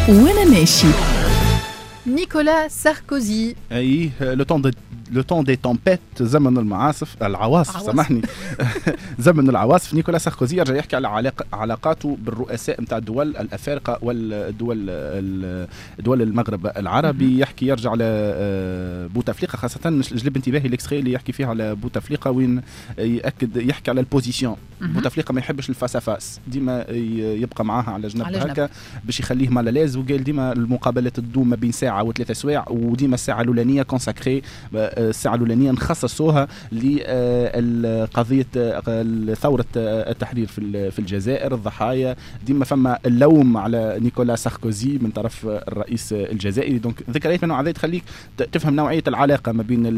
وانا ماشي. نيكولا ساركوزي. اي لو طون دي تومبيت، زمن العواصف سامحني. زمن العواصف. نيكولا ساركوزي يرجع يحكي على علاقاته بالرؤساء نتاع الدول الافارقه والدول دول المغرب العربي. يرجع على بوتفليقه، خاصه جلب انتباهي الاكستري اللي يحكي فيها على بوتفليقه وين يحكي على البوزيسيون. بوتفليقه ما يحبش الفاسافاس، ديما يبقى معاها على جنب هكا باش يخليه مالاز، وقال ديما المقابلات تدوم ما بين ساعه وثلاثة سوايع، وديما الساعه الاولانيه كونساكري، الساعه الاولانيه نخصصوها لقضيه ثوره التحرير في الجزائر، الضحايا. ديما فما اللوم على نيكولا ساركوزي من طرف الرئيس الجزائري. دونك ذكريات من هذه تخليك تفهم نوعيه العلاقه ما بين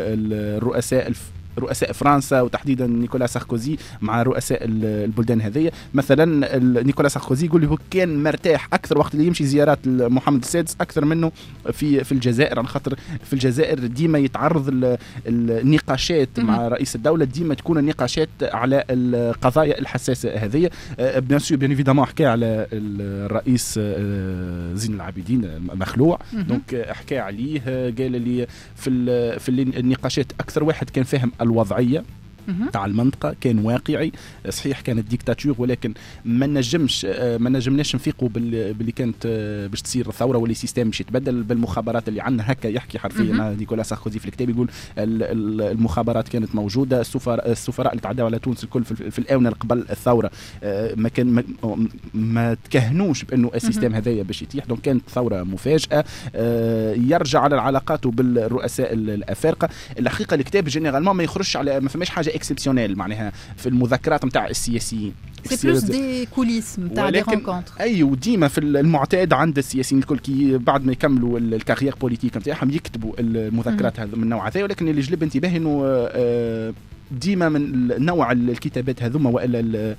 رؤساء فرنسا وتحديدا نيكولا ساركوزي مع رؤساء البلدان هذه. مثلا نيكولا ساركوزي يقول هو كان مرتاح اكثر وقت اللي يمشي زيارات محمد السادس اكثر منه في الجزائر، عن خاطر في الجزائر ديما يتعرض النقاشات مع رئيس الدوله، ديما تكون النقاشات على القضايا الحساسه هذه. بيان ايفيدامون حكى على الرئيس زين العابدين مخلوع، دونك حكى عليه، قال لي في النقاشات اكثر واحد كان فاهم الوضعيه تاع المنطقه، كان واقعي. صحيح كانت ديكتاتور، ولكن ما نجمناش نفيقوا باللي كانت باش تصير الثوره واللي سيستم باش يتبدل بالمخابرات اللي عندنا. هكا يحكي حرفيا نيكولا ساركوزي في الكتاب، يقول المخابرات كانت موجوده، السفراء اللي تعداوا على تونس الكل في الاونه قبل الثوره ما تكهنوش بانه السيستم هذايا باش يتيح. دونك كانت ثوره مفاجاه. يرجع على علاقاته بالرؤساء الافارقه. الحقيقه الكتاب جينيرالمون ما يخرجش على، ما فماش حاجه اكسبسيونيل معناها في المذكرات نتاع السياسيين، سي بلوس دي كوليس نتاع دي رونكونتر. اي وديما في المعتاد عند السياسيين الكل كي بعد ما يكملوا الكارير بوليتيك نتاعهم يكتبوا المذكرات هذا من النوع هذا. ولكن اللي جلب انتباهي انه ديما من نوع الكتابات هذوما والا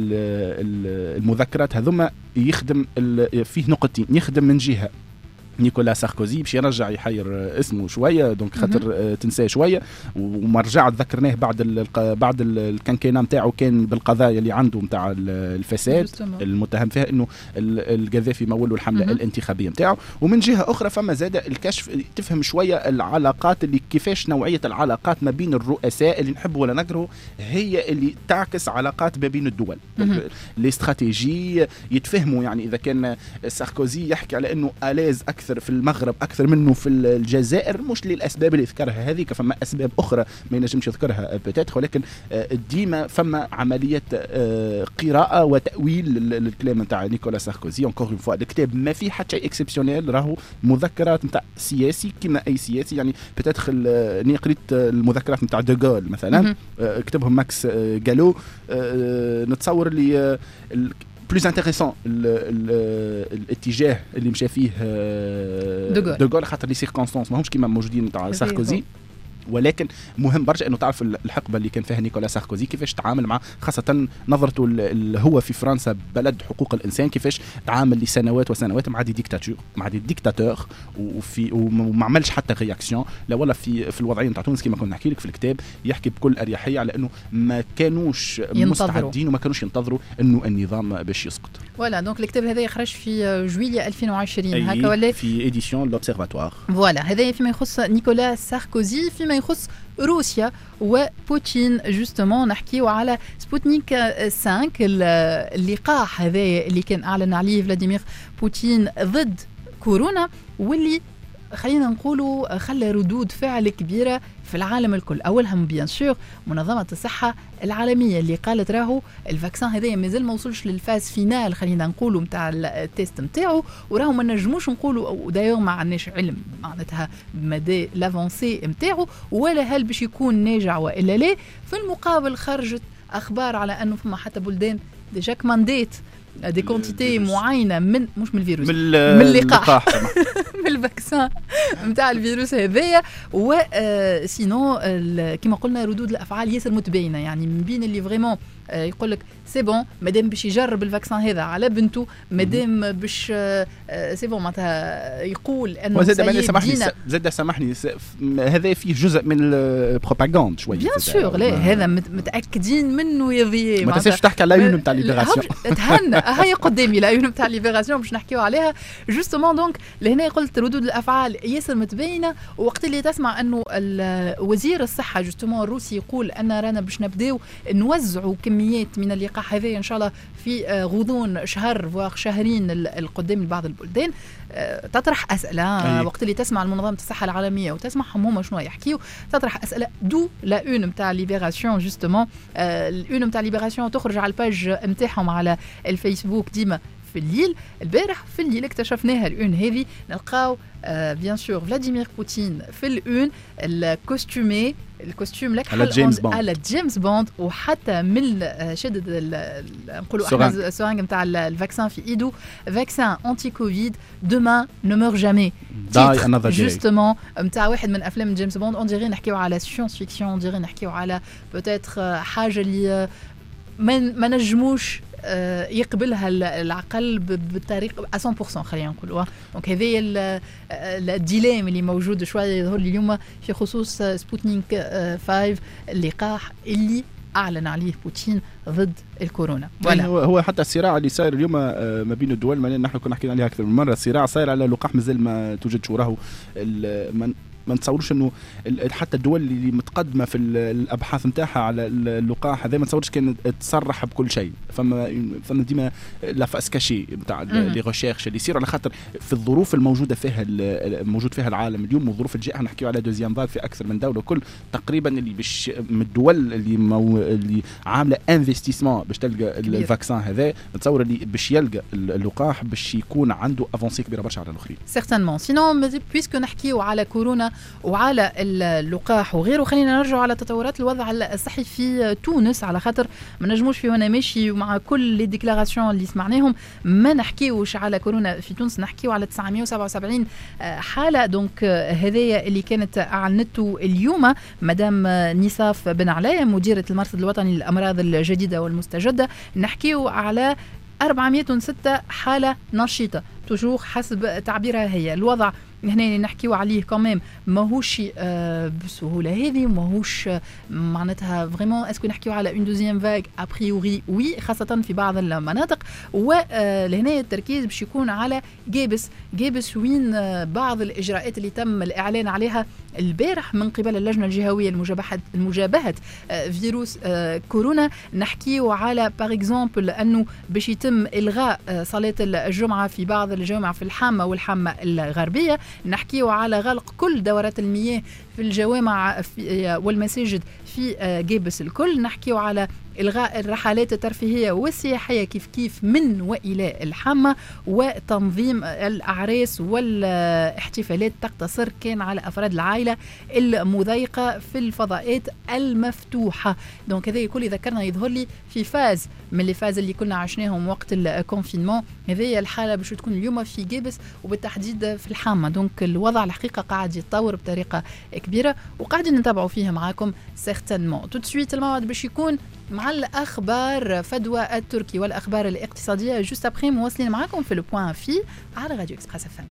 المذكرات هذوما يخدم فيه نقطتين. يخدم من جهه نيكولا ساركوزي باش يرجع يحير اسمه شويه، دونك خاطر تنساه شويه، وما رجع ذكرناه بعد الكنكينه نتاعو كان بالقضايا اللي عنده نتاع الفساد المتهم فيها انه القذافي مولوا الحمله الانتخابيه نتاعو. ومن جهه اخرى فما زاد الكشف تفهم شويه العلاقات اللي كيفاش نوعيه العلاقات ما بين الرؤساء اللي نحب ولا نكره هي اللي تعكس علاقات ما بين الدول. الاستراتيجي يتفهموا، يعني اذا كان ساركوزي يحكي على انه الاز اكثر في المغرب اكثر منه في الجزائر، مش للاسباب اللي ذكرها هذيك، فما اسباب اخرى ما ينجمش يذكرها بتاتخ، ولكن ديما فما عمليه قراءه وتاويل للكلام نتاع نيكولا ساركوزي. انكور اون فوا الكتاب ما فيه حتى شيء اكسبسيونيل، راهو مذكرات نتاع سياسي كما اي سياسي. يعني بتاتخ اني قريت المذكرات نتاع دوغول مثلا كتبهم ماكس جالو، نتصور اللي بلوز انتريسون الاتجاه اللي مشى فيه دوغول، خاطر لي سيركونستانس ماهمش كيما موجودين نتاع ساركوزي. ولكن مهم برشا انه تعرف الحقبه اللي كان فيها نيكولا ساركوزي كيفاش تعامل مع، خاصه نظرته هو في فرنسا بلد حقوق الانسان، كيفاش تعامل لسنوات وسنوات مع دي ديكتاتور وما عملش حتى رياكسيون. لا ولا في الوضعيه نتاع تونس كما كنا نحكي لك في الكتاب يحكي بكل اريحيه على انه ما كانوش مستعدين وما كانوش ينتظروا انه النظام باش يسقط. فوالا دونك الكتاب هذا يخرج في جويلية 2020 هكا ولا في ايديسيون لوبسيرفاتوار. فوالا هذا فيما يخص نيكولا ساركوزي. فيما يخص روسيا وبوتين جوستومون نحكيو على سبوتنيك 5، اللقاح هذا اللي كان اعلن عليه فلاديمير بوتين ضد كورونا، واللي خلينا نقولوا خلى ردود فعل كبيره في العالم الكل. اولهم بيان سور منظمه الصحه العالميه اللي قالت راهو الفاكسان هذا مازال ما وصلش للفاز فينال خلينا نقولوا نتاع التيست نتاعو، وراهو ما نجموش نقولوا دايور ما عندناش علم معناتها مدى لافونسي نتاعو ولا هل باش يكون ناجع والا لا. في المقابل خرجت اخبار على انه فما حتى بلدان ديجا كمانديت دي كونتيتي معينه من مش من الفيروس من اللقاح من الفاكسان نتاع الفيروس هذايا. وسينو كما قلنا ردود الافعال ياسر متباينه، يعني من بين اللي فريمون يقول لك سي بون مادام باش يجرب الفاكسان هذا على بنته مادام باش سي بون معناتها يقول انه زاد سامحني هذا فيه جزء من البروباغاند شويه بيان سور. لا هذا متاكدين منه يا ضياء. ما تنساش تحكي على العيون نتاع ليبراسيون. تهنى هي قدامي العيون نتاع ليبراسيون باش نحكيو عليها جوستومون. دونك لهنا قلت ردود الافعال ياسر متبينه. وقت اللي تسمع انه وزير الصحه جوستومون الروسي يقول ان رانا باش نبداو نوزعوا كميات من اللقاح هذا ان شاء الله في غضون شهر وشهرين القدام لبعض البلدان، تطرح اسئله. وقت اللي تسمع منظمه الصحه العالميه وتسمعهم هما شنو يحكيوا تطرح اسئله. دو لا اون نتاع ليبراسيون جوستومون، الاون نتاع ليبراسيون تخرج على الباج نتاعهم على الفيسبوك ديما في الليل. البارح في الليل اكتشفناها الاون هذه نلقاو بيان سور فلاديمير بوتين في الاون الكوستيوم لك على جيمس بوند، وحتى من شدد نقولوا احنا السرنج نتاع الفاكسان في ايدو، فاكسان انتي كوفيد دوما نو مور جامي. جوستومون نتاع واحد من افلام جيمس بوند. اون ديري نحكيو على سيونس فيكسيون، اون ديري نحكيو على بوتيتر حاجه اللي ما نجموش يقبلها العقل بالطريقه 100% خلينا نقولوا. دونك هذه الديليم اللي موجود شويه يظهر لي اليوم في خصوص سبوتنيك 5 اللقاح اللي اعلن عليه بوتين ضد الكورونا. هو حتى الصراع اللي صاير اليوم ما بين الدول، ما نحن كنا حكينا عليها اكثر من مره، الصراع صاير على لقاح مازال ما توجدش وراه. ما نتصورش انه حتى الدول اللي متقدمه في الابحاث نتاعها على اللقاح هذا ما نتصورش كان تصرح بكل شيء. فما ديما لا فاس كاشي نتاع لي ريشيرش اللي يصيروا، على خاطر في الظروف الموجوده فيها موجود فيها العالم اليوم، وظروف الجائحه نحكيو على دوزيام فاغ في اكثر من دوله كل تقريبا اللي باش من الدول اللي عامله انفستيسمون باش تلقى الفاكسان هذا، نتصور اللي باش يلقى اللقاح باش يكون عنده افونسي كبيره برشا على الاخرين سيغتانمون. سينون بويسكو نحكيو على كورونا وعلى اللقاح وغيره، خلينا نرجع على تطورات الوضع الصحي في تونس، على خاطر ما نجموش في وانا ماشي ومع كل لي ديكلاراسيون اللي سمعناهم ما نحكيوش على كورونا في تونس، نحكيو على 977 حاله. دونك هذايا اللي كانت اعلنته اليوم مدام نصاف بن علاية مديره المرصد الوطني للامراض الجديده والمستجده. نحكيو على 406 حاله نشيطه توجور حسب تعبيرها هي. الوضع هنا نحكيو عليه كمان ماهوش بسهوله هذه، ماهوش معناتها فريمون اسكو نحكيو على اون دوزيام فاغ ابريوري وي، خاصه في بعض المناطق. ولهنا التركيز باش يكون على جابس وين بعض الاجراءات اللي تم الاعلان عليها البارح من قبل اللجنه الجهويه المجابهه فيروس كورونا. نحكيو على باغ اكزومبل انه باش يتم الغاء صلاه الجمعه في بعض الجوامع في الحامه والحامه الغربيه. نحكيو على غلق كل دورات المياه في الجوامع والمساجد في جابس الكل. نحكيو على إلغاء الرحلات الترفيهية والسياحية كيف من وإلى الحامة، وتنظيم الأعراس والاحتفالات تقتصر كان على أفراد العائلة المضيقة في الفضاءات المفتوحة. دونك هذا كل ذكرنا يظهر لي في فاز من الفاز اللي كنا عشناهم وقت الكونفينمون. هذه الحالة باش تكون اليوم في جابس وبالتحديد في الحامة. دونك الوضع الحقيقة قاعد يتطور بطريقة كبيرة وقاعدين نتابعوا فيها معاكم سيغتانمون. تو سويت الموعد باش يكون مع الأخبار فدوى التركي والأخبار الاقتصادية جوست أبخي مواصلين معاكم في البوان في على راديو إكسبريس FM.